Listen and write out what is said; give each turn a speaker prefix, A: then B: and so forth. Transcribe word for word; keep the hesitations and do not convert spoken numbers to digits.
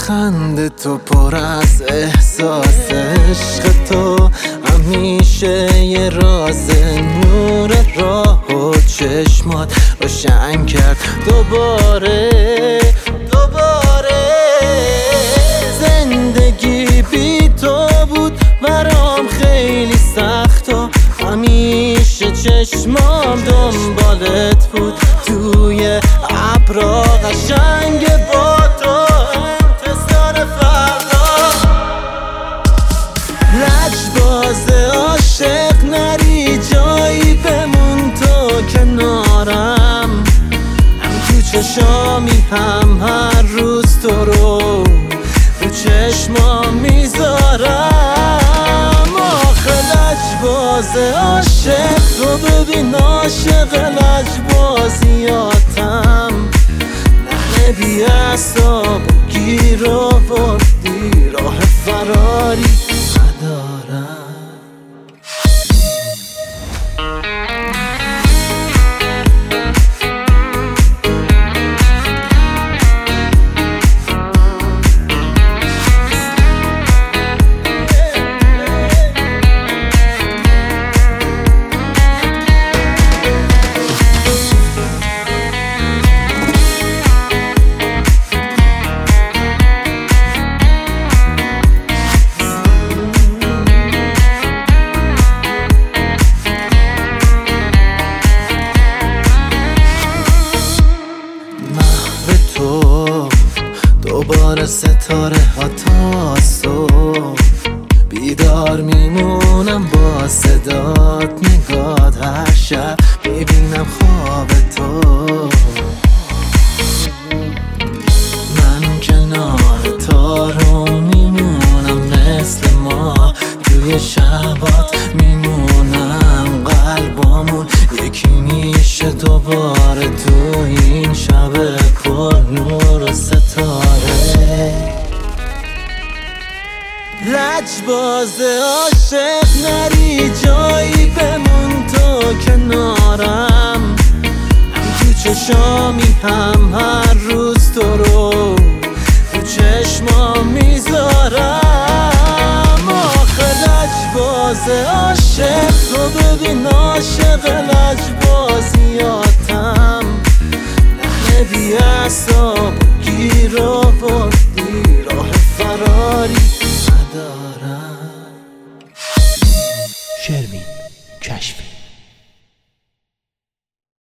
A: لبخند تو پر از احساس عشق تو همیشه یه راز نور راه و چشمات روشن کرد دوباره دوباره زندگی بی تو بود برام خیلی سخت و همیشه چشمام دنبالت بود توی ابرا قشنگ با تو انتظار فردا لجباز عاشق نری جایی بمون تو کنارم هم تو چشامی هم هر روز تو رو رو چشمام میذارم آخه لجباز عاشق تو ببین عاشق لجبازیاتم نه بی اعصاب گیر آوردی راه فراری ندارم دوباره ستاره ها تا صبح بیدار میمونم با صدات نگات هر شب میبینم خواب تو من کنار تو رو میمونم مثل ما توی شبات میمونم قلبامون یکی میشه دوباره تو این شب پر نور و ستاره لجباز عاشق نری جایی بمون تو کنارم هم تو چشامی هم هر روز تو رو تو چشمام میذارم آخه لجباز عاشق تو ببین عاشق لجباز